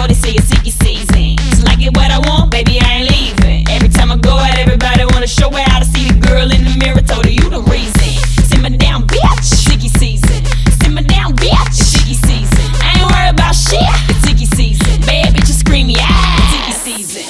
they say it's icky season. Just like it what I want, baby, I ain't leaving. Every time I go out, everybody wanna show her how to see the girl in the mirror. Told her you the reason. Simmer down, bitch. It's icky season. Simmer down, bitch. It's icky season. I ain't worried about shit. It's icky season. Bad bitches scream, yeah. It's icky season.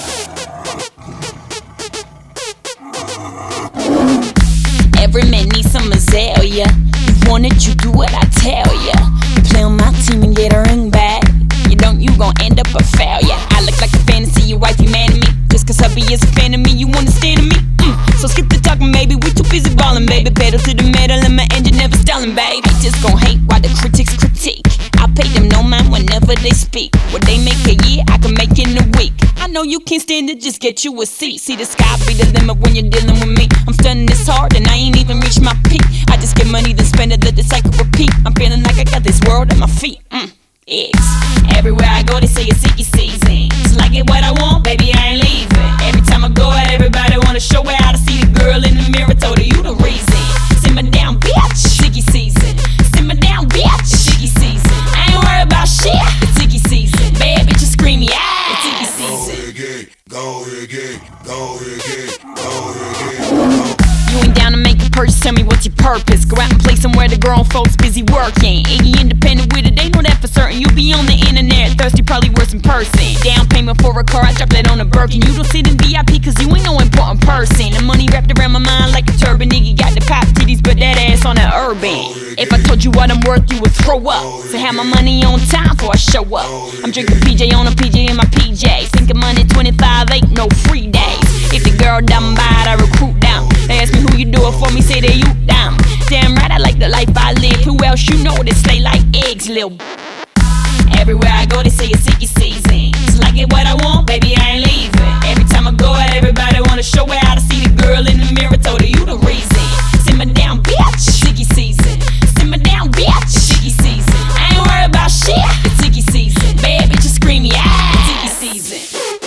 Every man needs some azalea. You want it, you do what I tell ya. You play on my team and get a ring back. You don't, you gon' end up a failure. I look like a fantasy, your wife, you mad at me. Just cause hubby is a fan of me, you wanna stand to me? So skip the talking, baby, we too busy ballin', baby. Pedal to the metal and my engine never stallin', baby. Just gon' hate while the critics critique. I pay them no mind whenever they speak. What they make a year, I can make in a week. I know you can't stand it, just get you a seat. See the sky be the limit when you're dealing with me. I'm stunning this hard and I ain't even reached my peak. I just get money, then spend it, let the cycle repeat. I'm feeling like I got this world at my feet. Eggs. Everywhere I go, they say it's icky season. Just like it what I want, baby, I ain't leaving. Every time I go out, everybody wanna show her how to see the girl in the mirror. Told her you the reason. Simmer down, bitch. It's icky season. Simmer down, bitch. It's icky season. I ain't worried about shit. It's icky season. Bad bitches scream, yeah. It's icky season. Go again, go again, go again. You ain't down to make a purchase, tell me what's your purpose. Go out and play somewhere the grown folks busy working. Iggy independent with it, they know that for certain. You be on the internet, thirsty, probably worse in person. Down payment for a car, I drop that on a Birkin. You don't sit in VIP cause you ain't no important person. The money wrapped around my mind like a turban. Iggy got the pop titties, but that ass on that urban. If I told you what I'm worth, you would throw up. So have my money on time before I show up. I'm drinking PJ on a PJ in my PJ. Thinking money 25, ain't no free days. If the girl dumb bad, I recruit down. They ask me who you do it for, me say that you down. Damn right, I like the life I live. Who else you know that slay like eggs, lil'? Everywhere I go, they say it's icky season. Just like it what I want, baby, I ain't leaving. Every time I go out, everybody wanna show her how to see the girl in the mirror. Told her you the reason. Simmer down, bitch. It's icky season. Simmer down, bitch. It's icky season. I ain't worried about shit. It's icky season. Bad bitches scream, yeah. It's icky season.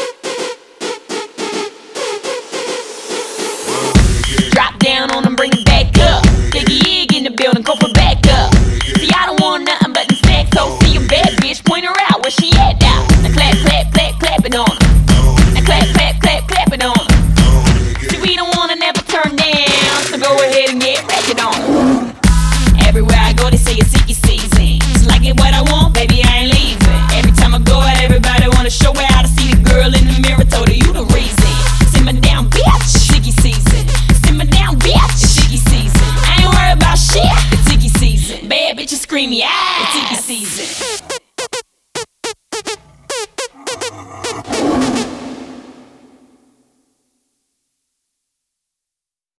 Drop down on them, bring it back up. Biggie Ig in the building, go for back up. See, I don't want nothing but the sex, so see a bad bitch, point her out, where she at now? Now clap, clap, clap, clap it on her. Now clap, clap, clap, clap it on her. See, we don't wanna never turn down, so go ahead and get ratchet on her. Everywhere I go, they say it's icky season. Just like it what I want, baby, I ain't leaving. Every time I go out, everybody wanna show her how to see the girl in the mirror. Told her you the reason. Simmer down, bitch. It's icky season. Simmer down, bitch. It's icky season. I ain't worried about shit. It's icky season. Bad bitches scream, yeah. It's icky season.